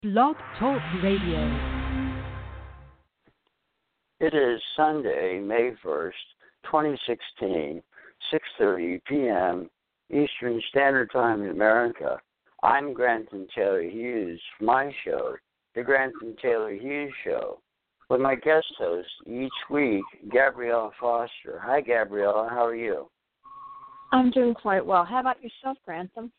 Blog Talk Radio. It is Sunday, May 1st, 2016, 6:30 p.m. Eastern Standard Time in America. I'm Granton Taylor Hughes for my show, The Granton Taylor Hughes Show, with my guest host each week, Gabrielle Foster. Hi, Gabrielle. How are you? I'm doing quite well. How about yourself, Grantham?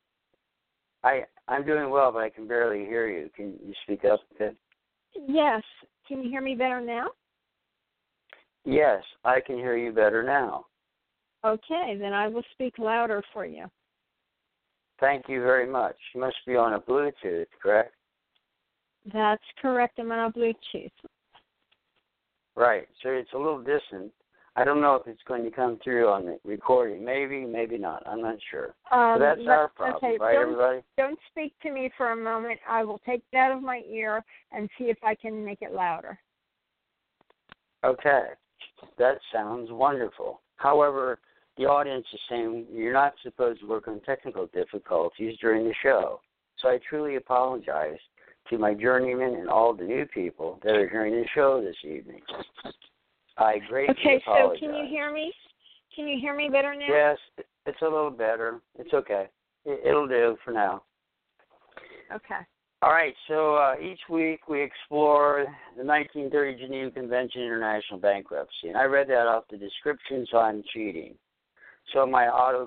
I'm doing well, but I can barely hear you. Can you speak up a bit? Yes. Can you hear me better now? Yes, I can hear you better now. Okay, then I will speak louder for you. Thank you very much. You must be on a Bluetooth, correct? That's correct. I'm on a Bluetooth. Right. So it's a little distant. I don't know if it's going to come through on the recording. Maybe, maybe not. I'm not sure. So that's our problem, okay. right, everybody? Don't speak to me for a moment. I will take it out of my ear and see if I can make it louder. Okay. That sounds wonderful. However, the audience is saying you're not supposed to work on technical difficulties during the show. So I truly apologize to my journeymen and all the new people that are hearing the show this evening. I greatly apologize. So can you hear me? Can you hear me better now? Yes, it's a little better. It's okay. It'll do for now. Okay. All right, so each week we explore the 1930 Geneva Convention International Bankruptcy, and I read that off the description, so I'm cheating. So my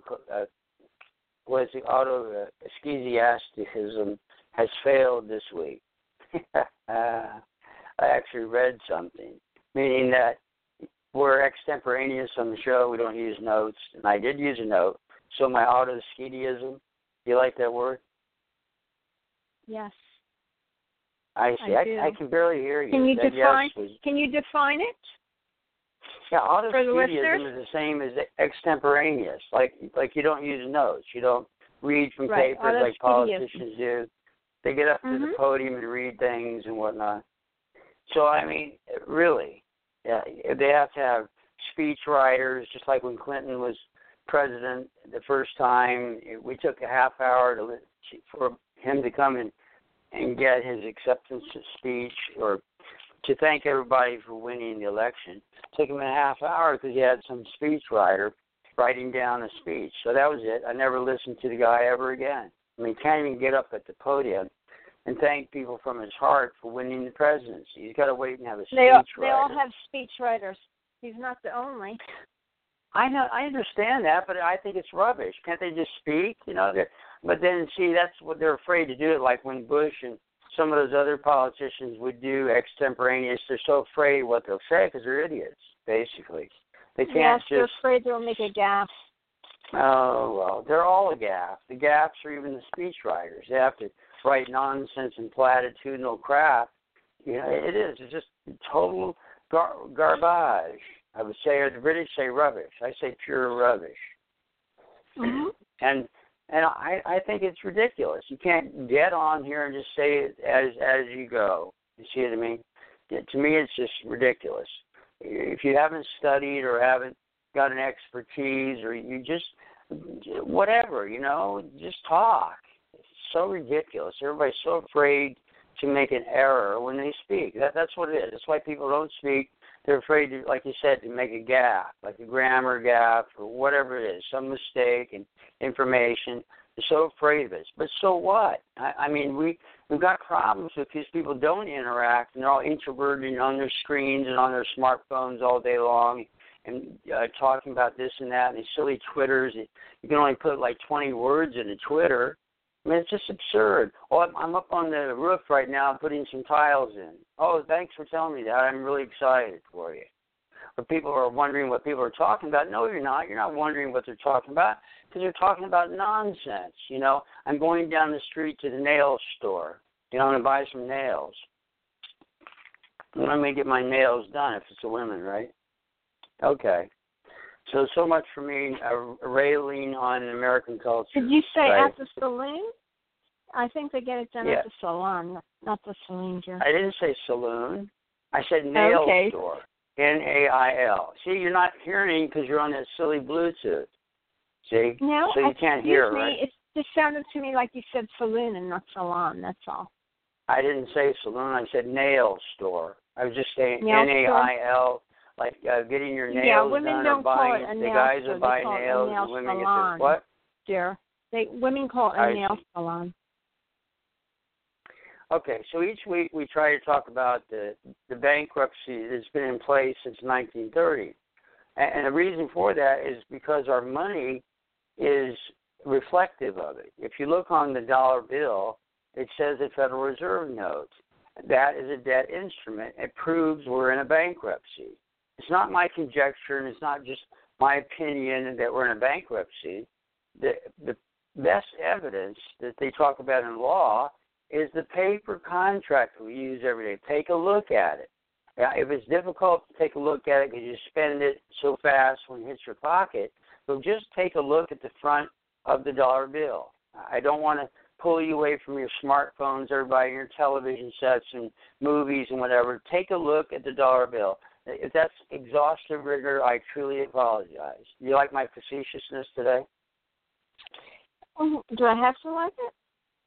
schesiasticism has failed this week. I actually read something, meaning that we're extemporaneous on the show. We don't use notes, and I did use a note. So my autoschediasm, do you like that word? Yes. I see. I can barely hear you. Can you define it? Yeah, for the listeners? autoschediasm is the same as extemporaneous. Like you don't use notes. You don't read from papers like politicians do. They get up to the podium and read things and whatnot. So, I mean, really, yeah, they have to have speech writers, just like when Clinton was president the first time. We took a half hour for him to come and get his acceptance speech or to thank everybody for winning the election. It took him a half hour because he had some speech writer writing down a speech. So that was it. I never listened to the guy ever again. I mean, he can't even get up at the podium and thank people from his heart for winning the presidency. He's got to wait and have a speech writer. They all have speech writers. He's not the only. I know. I understand that, but I think it's rubbish. Can't they just speak? You know. But then, see, that's what they're afraid to do. Like when Bush and some of those other politicians would do extemporaneous. They're so afraid of what they'll say because they're idiots, basically. They can't they're afraid they'll make a gaffe. Oh, well, they're all a gaffe. The gaffes are even the speech writers. They have to write nonsense and platitudinal crap. You know, it is. It's just total garbage, I would say, or the British say rubbish. I say pure rubbish. Mm-hmm. And I think it's ridiculous. You can't get on here and just say it as you go. You see what I mean? To me, it's just ridiculous. If you haven't studied or haven't got an expertise or you just, whatever, you know, just talk. It's so ridiculous. Everybody's so afraid to make an error when they speak. That's what it is. That's why people don't speak. They're afraid, to, like you said, to make a gaffe, like a grammar gaffe or whatever it is, some mistake in information. They're so afraid of it. But so what? I mean, we've got problems because people don't interact, and they're all introverted on their screens and on their smartphones all day long and talking about this and that and these silly Twitters. You can only put like 20 words in a Twitter. I mean, it's just absurd. Oh, I'm up on the roof right now putting some tiles in. Oh, thanks for telling me that. I'm really excited for you. But people are wondering what people are talking about. No, you're not. You're not wondering what they're talking about because they're talking about nonsense. You know, I'm going down the street to the nail store. You know, I'm going to buy some nails. I'm going to get my nails done if it's a woman, right? Okay. So much for me railing on American culture. Did you say right? at the saloon? I think they get it done at the salon, not the saloon. I didn't say saloon. I said nail store. Nail. See, you're not hearing because you're on that silly Bluetooth. See? No, so you can't hear, right? It just sounded to me like you said saloon and not salon, that's all. I didn't say saloon. I said nail store. I was just saying Nail NAIL, like getting your nails yeah, women done don't or buying. call it a the nail guys store. will buy They call nails, it a nail and women salon, get the what? dear. Women call it a nail salon. Okay, so each week we try to talk about the bankruptcy that's been in place since 1930. And the reason for that is because our money is reflective of it. If you look on the dollar bill, it says a Federal Reserve note. That is a debt instrument. It proves we're in a bankruptcy. It's not my conjecture, and it's not just my opinion that we're in a bankruptcy. The best evidence that they talk about in law is the paper contract we use every day. Take a look at it. Now, if it's difficult to take a look at it because you spend it so fast when it hits your pocket, so just take a look at the front of the dollar bill. I don't want to pull you away from your smartphones, everybody, your television sets and movies and whatever. Take a look at the dollar bill. If that's exhaustive rigor, I truly apologize. You like my facetiousness today? Do I have to like it?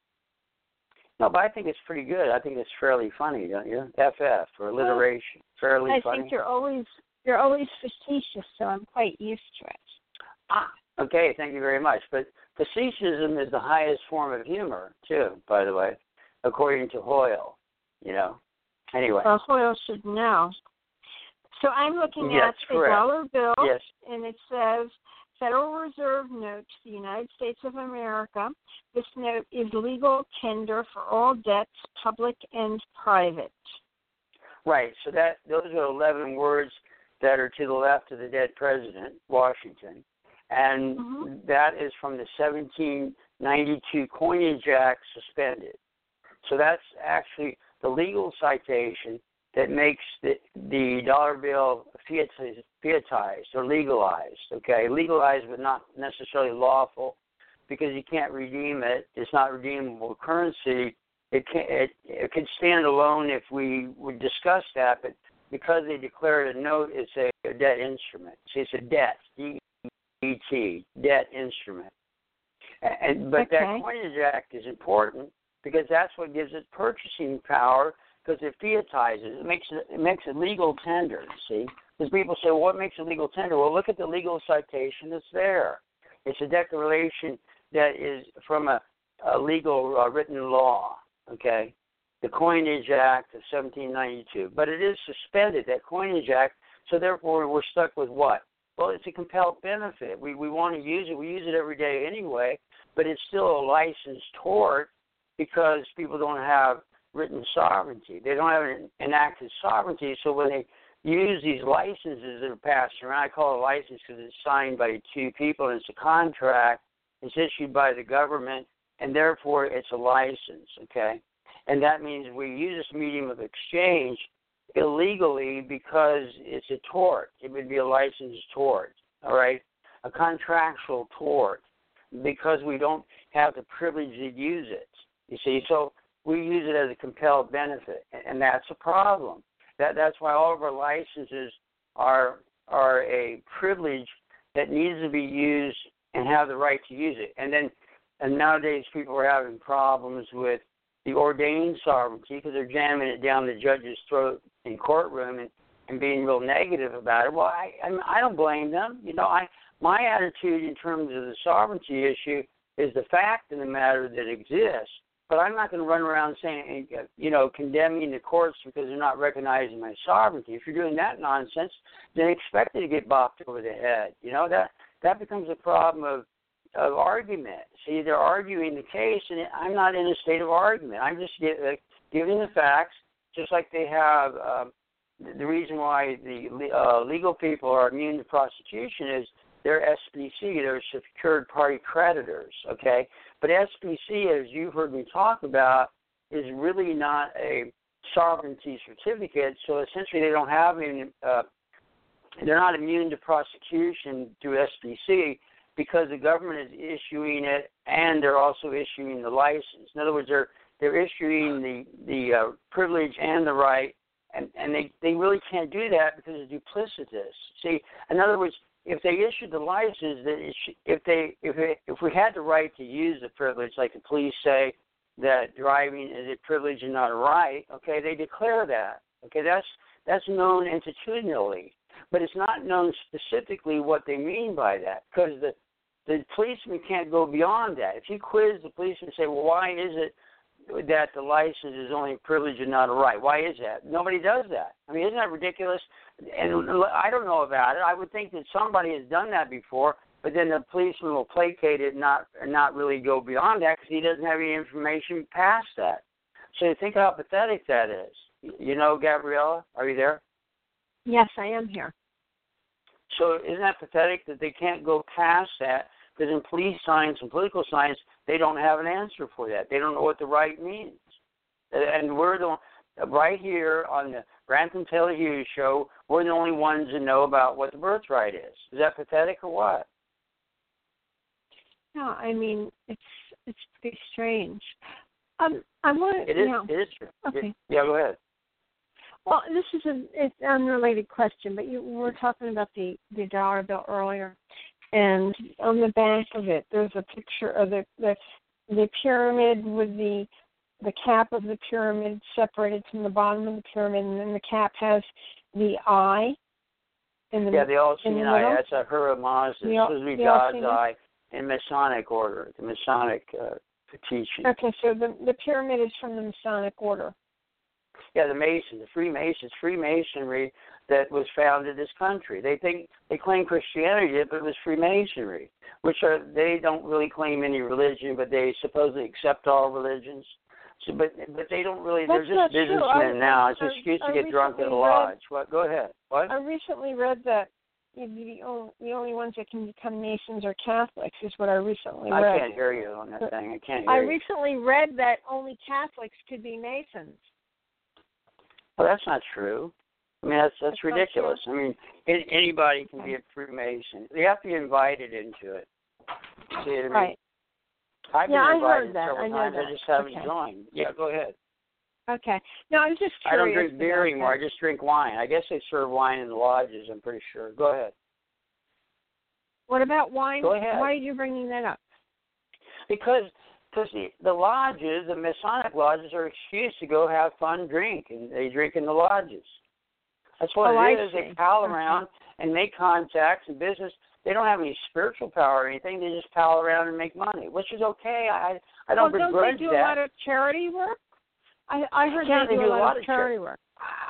No, but I think it's pretty good. I think it's fairly funny, don't you? FF, for alliteration. Fairly funny. I think you're always facetious, so I'm quite used to it. Okay, thank you very much. But faceticism is the highest form of humor, too, by the way, according to Hoyle, Anyway. Well, Hoyle should know. So I'm looking at a dollar bill, and it says, Federal Reserve note to the United States of America. This note is legal tender for all debts, public and private. Right. So those are 11 words that are to the left of the dead president, Washington. And that is from the 1792 Coinage Act suspended. So that's actually the legal citation that makes the dollar bill fiatized or legalized, okay? Legalized but not necessarily lawful because you can't redeem it. It's not redeemable currency. It could stand alone if we would discuss that, but because they declared a note, it's a debt instrument. See, it's a debt, D-E-T, debt instrument. But that Coinage Act is important because that's what gives it purchasing power because it fiatizes. It makes it legal tender, see? Because people say, well, what makes it legal tender? Well, look at the legal citation that's there. It's a declaration that is from a legal written law, okay? The Coinage Act of 1792. But it is suspended, that Coinage Act, so therefore we're stuck with what? Well, it's a compelled benefit. We want to use it. We use it every day anyway, but it's still a licensed tort because people don't have written sovereignty. They don't have an enacted sovereignty, so when they use these licenses that are passed around, I call it a license because it's signed by two people and it's a contract. It's issued by the government, and therefore it's a license, okay? And that means we use this medium of exchange illegally because it's a tort. It would be a licensed tort, all right? A contractual tort because we don't have the privilege to use it, you see? So we use it as a compelled benefit, and that's a problem. That's why all of our licenses are a privilege that needs to be used and have the right to use it. And nowadays people are having problems with the ordained sovereignty because they're jamming it down the judge's throat in courtroom and being real negative about it. Well, I don't blame them. My attitude in terms of the sovereignty issue is the fact of the matter that exists. But I'm not going to run around saying, condemning the courts because they're not recognizing my sovereignty. If you're doing that nonsense, then expect it to get bopped over the head. That becomes a problem of argument. See, they're arguing the case, and I'm not in a state of argument. I'm just giving the facts, just like they have. The reason why the legal people are immune to prosecution is they're SPC, they're secured party creditors, okay? But SPC, as you've heard me talk about, is really not a sovereignty certificate, so essentially they don't have any, they're not immune to prosecution through SPC because the government is issuing it and they're also issuing the license. In other words, they're issuing the privilege and the right, and they really can't do that because it's duplicitous. See, in other words, if they issued the license, if we had the right to use the privilege, like the police say, that driving is a privilege and not a right, okay, they declare that. Okay, that's known attitudinally, but it's not known specifically what they mean by that, because the policeman can't go beyond that. If you quiz the policeman and say, well, why is it that the license is only a privilege and not a right? Why is that? Nobody does that. I mean, isn't that ridiculous? And I don't know about it. I would think that somebody has done that before, but then the policeman will placate it and not really go beyond that because he doesn't have any information past that. So think how pathetic that is. You know, Gabriella, are you there? Yes, I am here. So isn't that pathetic that they can't go past that? Because in police science and political science, they don't have an answer for that. They don't know what the right means. And we're right here on the Grantham Taylor Hughes show, we're the only ones that know about what the birthright is. Is that pathetic or what? No, I mean, it's pretty strange. I want to. It is true. Okay. Yeah, go ahead. Well, this is it's an unrelated question, but you were talking about the dollar bill earlier, and on the back of it, there's a picture of the pyramid with the cap of the pyramid separated from the bottom of the pyramid, and then the cap has the eye. The all-seeing eye. That's a Ahura Mazda. It's supposed to be God's eye in Masonic order, the Masonic teaching. Okay, so the pyramid is from the Masonic order. Yeah, the Freemasonry that was founded this country. They claim Christianity, but it was Freemasonry, they don't really claim any religion, but they supposedly accept all religions. So, but they don't really. They're just businessmen now. It's an excuse to get drunk at a lodge. Go ahead. What? I recently read that the only ones that can become Masons are Catholics. Is what I recently read. I can't hear you on that thing. I can't hear you. I recently read that only Catholics could be Masons. Well, that's not true. I mean, that's ridiculous. I mean, anybody can be a Freemason. They have to be invited into it. See what I mean? Right. I've been invited several times. I just haven't joined. Yeah, go ahead. Okay. No, I was just curious. I don't drink beer anymore. I just drink wine. I guess they serve wine in the lodges, I'm pretty sure. Go ahead. What about wine? Go ahead. Why are you bringing that up? Because the lodges, the Masonic lodges, are an excuse to go have fun, drink, and they drink in the lodges. That's what it is. They pal around and make contacts and business. They don't have any spiritual power or anything. They just pal around and make money, which is okay. I don't begrudge that. Don't they do a lot of charity work? I heard they do a lot of charity work.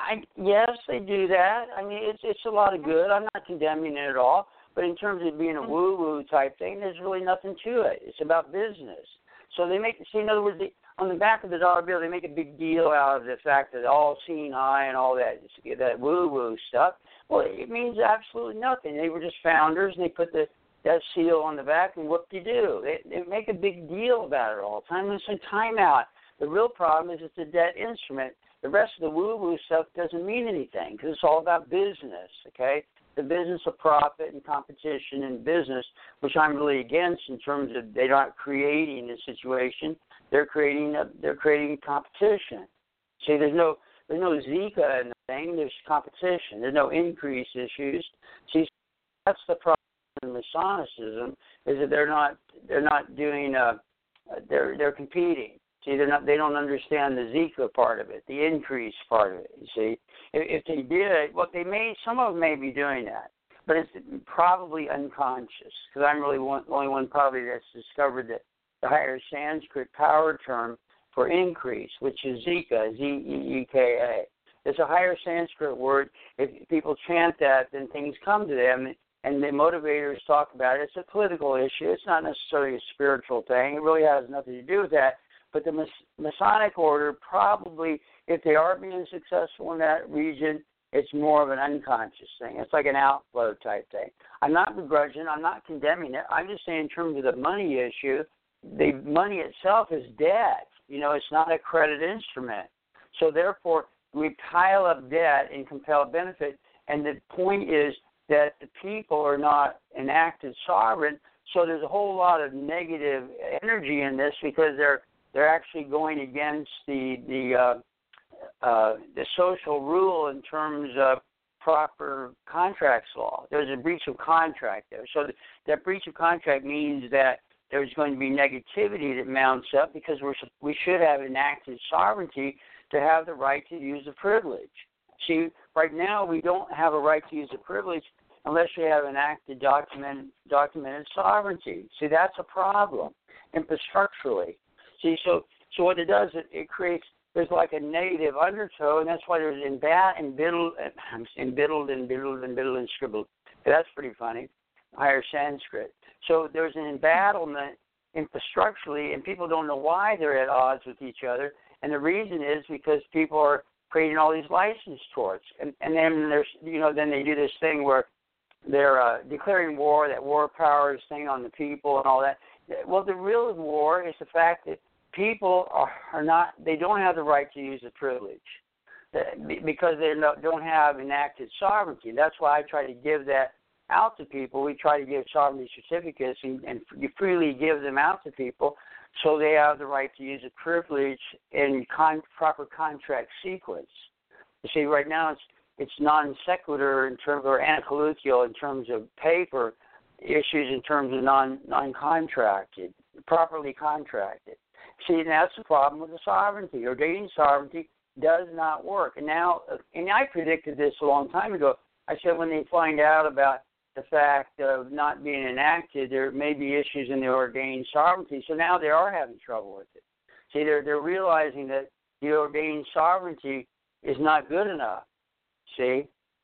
Yes, they do that. I mean, it's a lot of good. I'm not condemning it at all. But in terms of being a woo-woo type thing, there's really nothing to it. It's about business. So they in other words, on the back of the dollar bill, they make a big deal out of the fact that all-seeing eye and all that woo-woo stuff. Well, it means absolutely nothing. They were just founders, and they put that seal on the back, and what do you do? They make a big deal about it all the time. It's a timeout. The real problem is it's a debt instrument. The rest of the woo-woo stuff doesn't mean anything because it's all about business, okay? The business of profit and competition and business, which I'm really against in terms of they're not creating a situation. They're creating competition. See, there's no Zika in the thing. There's competition. There's no increase issues. See, that's the problem in Masonicism is that they're not doing they're competing. See, they don't understand the Zika part of it, the increase part of it. You see, if they did, some of them may be doing that, but it's probably unconscious because I'm really the only one probably that's discovered the higher Sanskrit power term for increase, which is Zika, Zeeka. It's a higher Sanskrit word. If people chant that, then things come to them, and the motivators talk about it. It's a political issue. It's not necessarily a spiritual thing. It really has nothing to do with that. But the Masonic order probably, if they are being successful in that region, it's more of an unconscious thing. It's like an outflow type thing. I'm not begrudging. I'm not condemning it. I'm just saying in terms of the money issue, the money itself is debt. It's not a credit instrument. So therefore, we pile up debt and compel benefit. And the point is that the people are not enacted sovereign. So there's a whole lot of negative energy in this because they're actually going against the social rule in terms of proper contracts law. There's a breach of contract there. So that breach of contract means that there's going to be negativity that mounts up because we should have enacted sovereignty to have the right to use the privilege. See, right now we don't have a right to use the privilege unless we have enacted documented sovereignty. See, that's a problem infrastructurally. See, so what it does, it creates, there's like a negative undertow, and that's why there's embattled and scribbled. That's pretty funny. Higher Sanskrit. So there's an embattlement infrastructurally, and people don't know why they're at odds with each other. And the reason is because people are creating all these license torts, and then there's then they do this thing where they're declaring war, that war powers thing on the people and all that. Well, the real war is the fact that people they don't have the right to use the privilege because they don't have enacted sovereignty. That's why I try to give that out to people. We try to give sovereignty certificates and you freely give them out to people so they have the right to use the privilege in proper contract sequence. You see, right now it's non sequitur in terms, or anacolutial in terms of paper issues in terms of non-contracted, properly contracted. See, that's the problem with the sovereignty. Ordained sovereignty does not work. And I predicted this a long time ago. I said when they find out about the fact of not being enacted, there may be issues in the ordained sovereignty. So now they are having trouble with it. See, they're realizing that the ordained sovereignty is not good enough. See?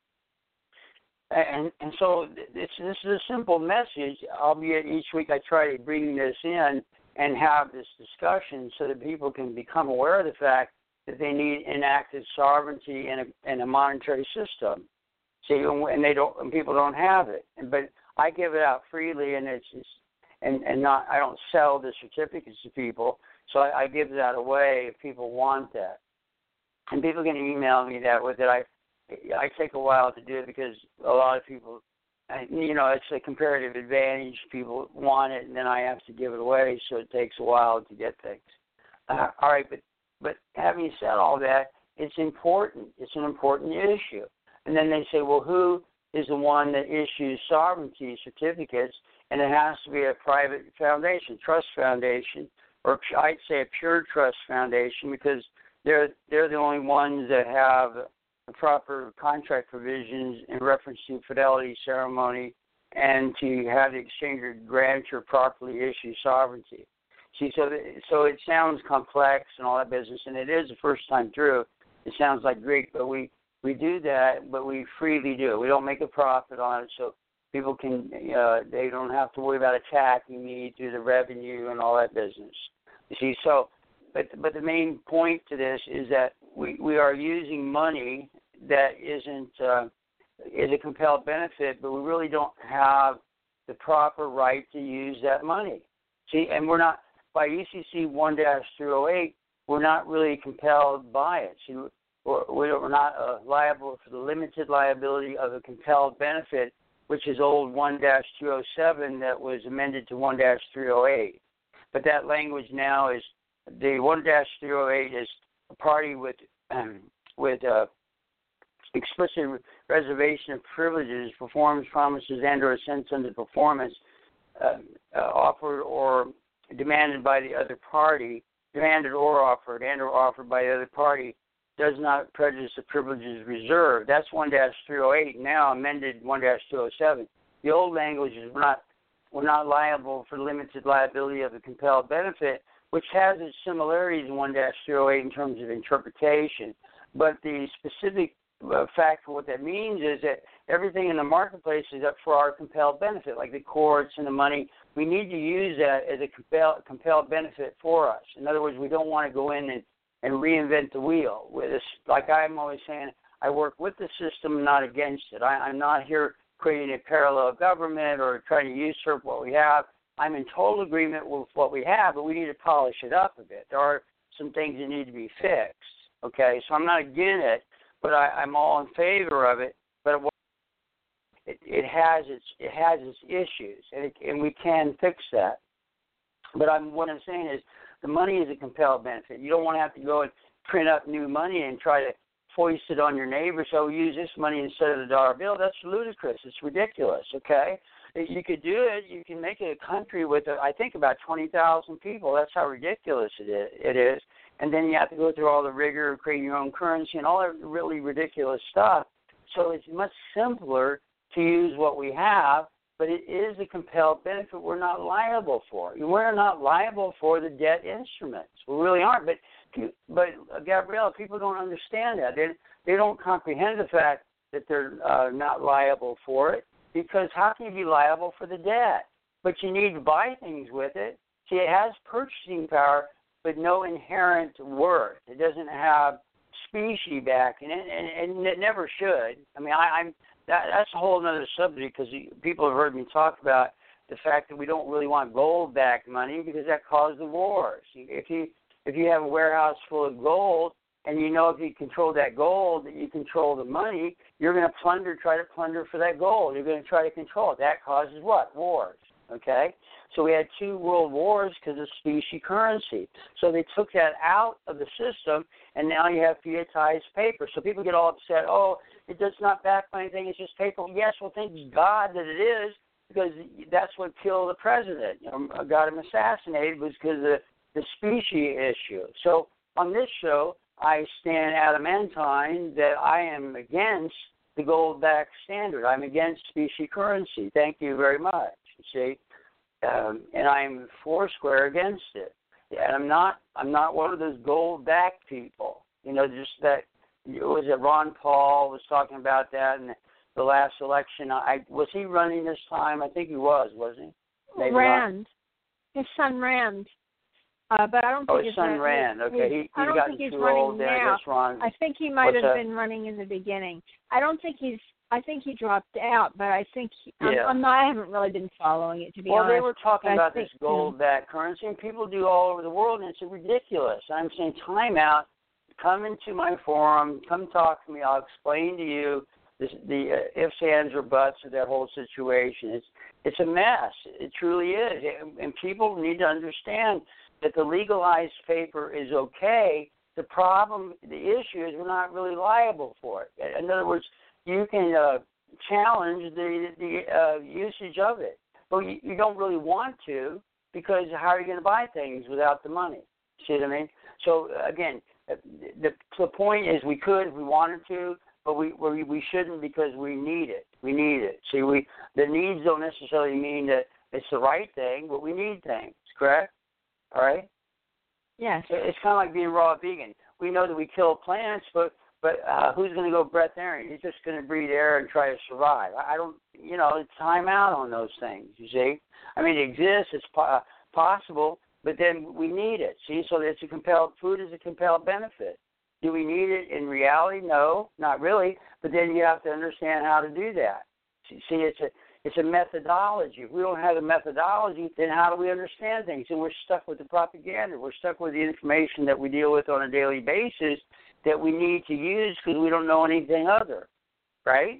And so this is a simple message, albeit each week I try to bring this in and have this discussion so that people can become aware of the fact that they need enacted sovereignty in a monetary system. See, and people don't have it. But I give it out freely, and I don't sell the certificates to people, so I give that away if people want that. And people can email me that with it. I take a while to do it because a lot of people, it's a comparative advantage. People want it, and then I have to give it away, so it takes a while to get things. All right, but having said all that, it's important. It's an important issue. And then they say, well, who is the one that issues sovereignty certificates? And it has to be a private foundation, trust foundation, or I'd say a pure trust foundation, because they're the only ones that have the proper contract provisions in reference to fidelity ceremony and to have the exchanger grantor properly issue sovereignty. See, so it sounds complex and all that business, and it is the first time through. It sounds like Greek, but we do that, but we freely do. We don't make a profit on it, so people can they don't have to worry about attacking me through the revenue and all that business. You see, so but the main point to this is that we are using money that is a compelled benefit, but we really don't have the proper right to use that money. See, and we're not, by UCC 1-308, we're not really compelled by it. See, we're not liable for the limited liability of a compelled benefit, which is old 1-207 that was amended to 1-308. But that language now is, the 1-308 is a party with explicit reservation of privileges, performs promises and or assents under performance offered or demanded by the other party, demanded or offered and or offered by the other party, does not prejudice the privileges reserved. That's 1-308, now amended 1-207. The old language is we're not liable for limited liability of a compelled benefit, which has its similarities in 1-308 in terms of interpretation. But the specific fact for what that means is that everything in the marketplace is up for our compelled benefit, like the courts and the money. We need to use that as a compelled benefit for us. In other words, we don't want to go in and reinvent the wheel. With this, like I'm always saying, I work with the system, not against it. I'm not here creating a parallel government or trying to usurp what we have. I'm in total agreement with what we have, but we need to polish it up a bit. There are some things that need to be fixed. Okay, so I'm not against it, but I'm all in favor of it. But it has its issues, and we can fix that. But what I'm saying is, the money is a compelled benefit. You don't want to have to go and print up new money and try to foist it on your neighbor. So use this money instead of the dollar bill. That's ludicrous. It's ridiculous. Okay, You could do it. You can make it a country with, I think, about 20,000 people. That's how ridiculous it is. And then you have to go through all the rigor of creating your own currency and all that really ridiculous stuff. So it's much simpler to use what we have, but it is a compelled benefit we're not liable for. We're not liable for the debt instruments. We really aren't. But Gabrielle, people don't understand that. They don't comprehend the fact that they're not liable for it, because how can you be liable for the debt? But you need to buy things with it. See, it has purchasing power, but no inherent worth. It doesn't have specie back in it, and it never should. I mean, that's a whole other subject, because people have heard me talk about the fact that we don't really want gold-backed money because that caused the wars. If you have a warehouse full of gold, and you know if you control that gold, that you control the money, you're going to try to plunder for that gold. You're going to try to control it. That causes what? Wars. Okay? So we had 2 world wars because of specie currency. So they took that out of the system, and now you have fiatized paper. So people get all upset, oh, it does not back anything, it's just paper. Yes, well, thank God that it is, because that's what killed the president. Got him assassinated was because of the specie issue. So on this show, I stand adamantine that I am against the gold-backed standard. I'm against specie currency. Thank you very much. You see, and I'm foursquare against it. And I'm not one of those gold-backed people. Just that. Was it Ron Paul was talking about that in the last election? Was he running this time? I think he was, wasn't he? Maybe Rand. Not. His son Rand. But I don't think his son Rand. Okay, I don't think he's running now. I think he might have been running in the beginning. I think he dropped out, but I think I haven't really been following it, to be honest. Well, they were talking about this gold-backed currency, and people do all over the world, and it's ridiculous. I'm saying, time out. Come into my forum. Come talk to me. I'll explain to you the ifs, ands, or buts of that whole situation. It's a mess. It truly is. And people need to understand that the legalized paper is okay. The issue is we're not really liable for it. In other words, you can challenge the usage of it, but you don't really want to, because how are you going to buy things without the money? See what I mean? So again, the point is we could if we wanted to, but we shouldn't, because we need it. We need it. See, the needs don't necessarily mean that it's the right thing, but we need things. Correct? All right? Yes. It's kind of like being raw vegan. We know that we kill plants, but who's going to go breatharian? He's just going to breathe air and try to survive. I don't, time out on those things, you see. I mean, it exists. It's possible. But then we need it. See, so food is a compelled benefit. Do we need it in reality? No, not really. But then you have to understand how to do that. See, it's a methodology. If we don't have a methodology, then how do we understand things? And we're stuck with the propaganda. We're stuck with the information that we deal with on a daily basis that we need to use because we don't know anything other. Right?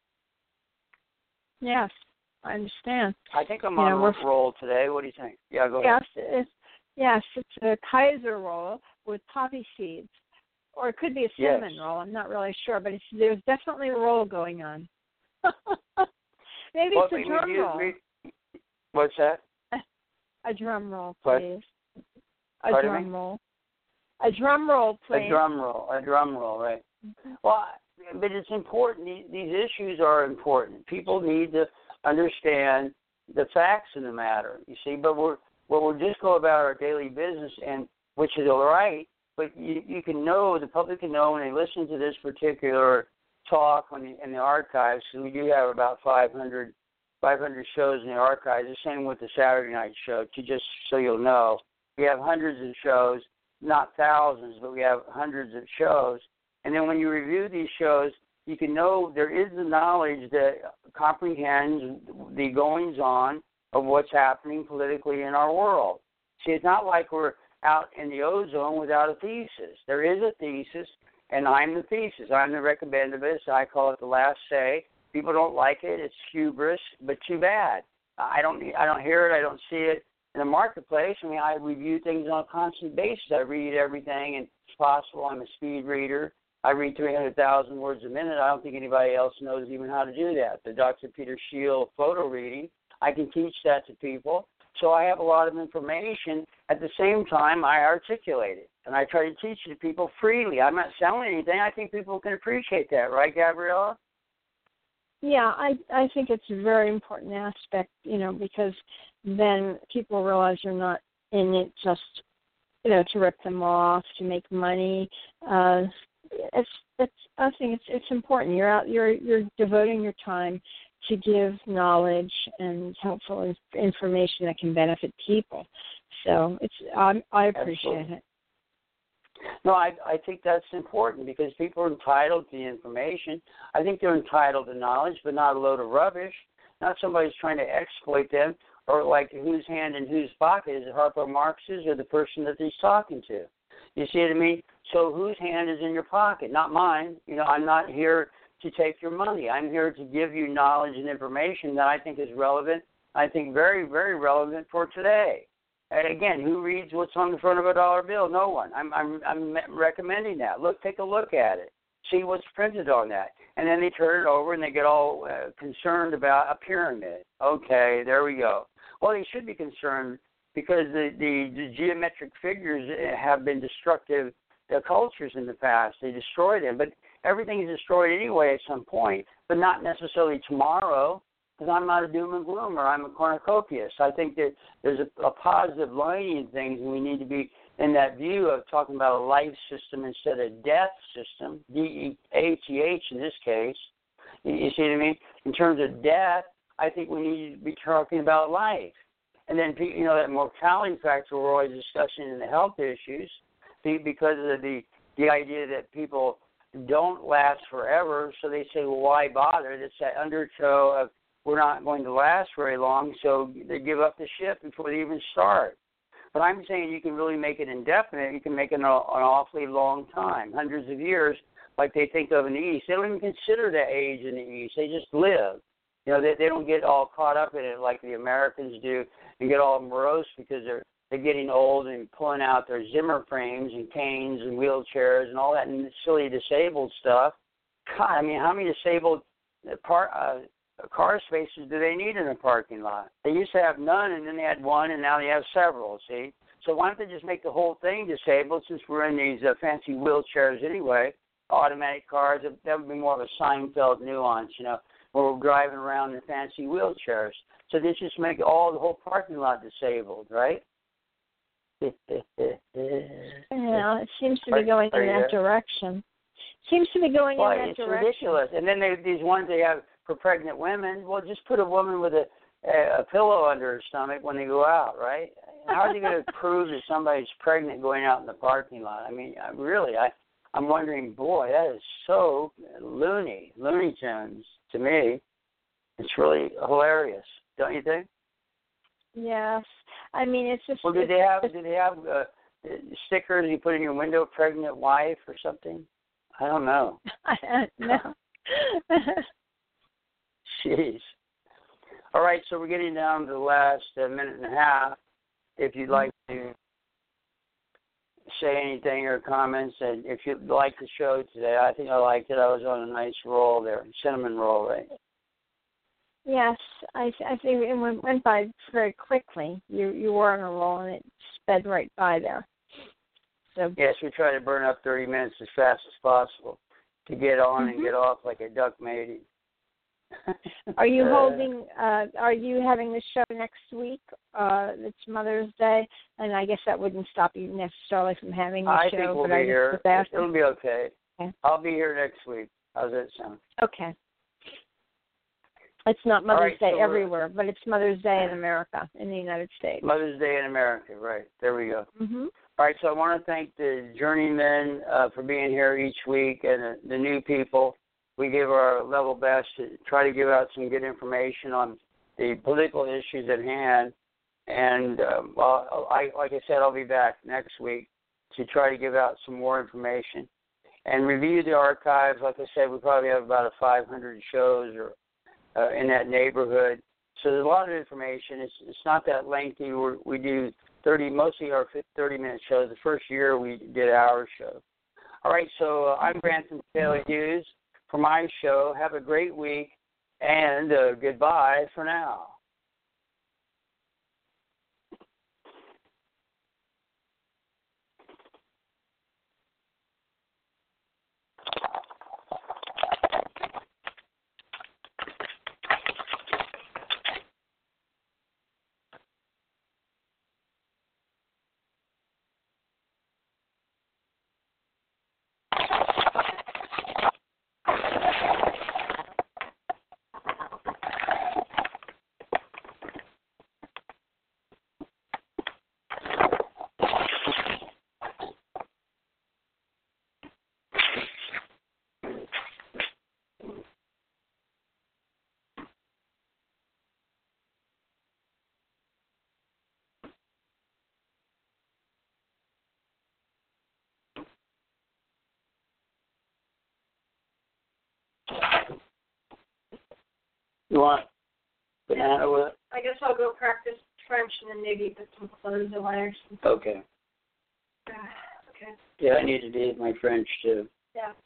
Yes. I understand. I think I'm on a roll today. What do you think? Yeah, go ahead. Yes, it's a Kaiser roll with poppy seeds. Or it could be a cinnamon roll. I'm not really sure, but there's definitely a roll going on. Maybe it's a drum roll. What's that? A drum roll, what? please. Pardon drum me? roll. A drum roll, please. A drum roll, right. Mm-hmm. Well, but it's important. These issues are important. People need to understand the facts of the matter, you see. But we'll just go about our daily business, and which is all right. But you can know, the public can know when they listen to this particular talk in the archives. So we do have about 500 shows in the archives. The same with the Saturday night show. Just so you'll know, we have hundreds of shows, not thousands, but we have hundreds of shows. And then when you review these shows, you can know there is the knowledge that comprehends the goings-on of what's happening politically in our world. See, it's not like we're out in the ozone without a thesis. There is a thesis, and I'm the thesis. I'm the recommendivist. I call it the last say. People don't like it. It's hubris, but too bad. I don't hear it. I don't see it in the marketplace. I mean, I review things on a constant basis. I read everything, and it's possible. I'm a speed reader. I read 300,000 words a minute. I don't think anybody else knows even how to do that. The Dr. Peter Shield photo reading, I can teach that to people. So I have a lot of information. At the same time, I articulate it, and I try to teach it to people freely. I'm not selling anything. I think people can appreciate that, right, Gabriella? Yeah, I think it's a very important aspect, because then people realize you're not in it just, to rip them off, to make money. I think it's important. You're devoting your time to give knowledge and helpful information that can benefit people. So I appreciate it. No, I think that's important because people are entitled to the information. I think they're entitled to knowledge, but not a load of rubbish. Not somebody's trying to exploit them, or like whose hand in whose pocket. Is it Harpo Marx's or the person that he's talking to? You see what I mean? So whose hand is in your pocket? Not mine. I'm not here to take your money. I'm here to give you knowledge and information that I think is relevant. I think very, very relevant for today. And again, who reads what's on the front of a dollar bill? No one. I'm recommending that. Take a look at it. See what's printed on that. And then they turn it over and they get all concerned about a pyramid. Okay, there we go. Well, they should be concerned because the geometric figures have been destructive to cultures in the past. They destroy them. But everything is destroyed anyway at some point, but not necessarily tomorrow. Because I'm not a doom and gloomer. I'm a cornucopia. So I think that there's a positive lining in things, and we need to be in that view of talking about a life system instead of death system, D-E-A-T-H in this case. You see what I mean? In terms of death, I think we need to be talking about life. And then, that mortality factor we're always discussing in the health issues because of the idea that people don't last forever. So they say, well, why bother? It's that undertow of we're not going to last very long, so they give up the ship before they even start. But I'm saying you can really make it indefinite. You can make it an awfully long time, hundreds of years, like they think of in the East. They don't even consider that age in the East. They just live. They don't get all caught up in it like the Americans do and get all morose because they're getting old and pulling out their Zimmer frames and canes and wheelchairs and all that and silly disabled stuff. God, I mean, how many disabled car spaces do they need in a parking lot? They used to have none, and then they had one, and now they have several, see? So why don't they just make the whole thing disabled since we're in these fancy wheelchairs anyway, automatic cars? That would be more of a Seinfeld nuance, where we're driving around in fancy wheelchairs. So they just make the whole parking lot disabled, right? Yeah, it seems to be going in that direction. Seems to be going in that direction. It's ridiculous. And then these ones they have for pregnant women, well, just put a woman with a pillow under her stomach when they go out, right? How are you going to prove that somebody's pregnant going out in the parking lot? I mean, I'm wondering, boy, that is so Looney Tunes to me. It's really hilarious, don't you think? Yes, I mean it's just. Well, did they have stickers you put in your window, pregnant wife or something? I don't know. No. Jeez. All right, so we're getting down to the last minute and a half. If you'd like to say anything or comments, and if you like the show today, I think I liked it. I was on a nice roll there, cinnamon roll, right? Yes, I think it went by very quickly. You were on a roll, and it sped right by there. So yes, we try to burn up 30 minutes as fast as possible to get on and get off like a duck mating. Are you holding? Are you having the show next week? It's Mother's Day, and I guess that wouldn't stop you necessarily from having the show. I think we'll be here. It'll be okay. I'll be here next week. How's that sound? Okay. It's not Mother's Day everywhere, but it's Mother's Day in America, in the United States. Mother's Day in America, right. There we go. Mm-hmm. All right, so I want to thank the journeymen for being here each week and the new people. We give our level best to try to give out some good information on the political issues at hand. And, like I said, I'll be back next week to try to give out some more information and review the archives. Like I said, we probably have about 500 shows or in that neighborhood. So there's a lot of information. It's not that lengthy. We do mostly our 30-minute shows. The first year we did our show. All right, so I'm Branson Taylor Hughes for my show. Have a great week, and goodbye for now. You want banana with it? I guess I'll go practice French and then maybe put some clothes away or something. Okay. Okay. Yeah, I need to do my French too. Yeah.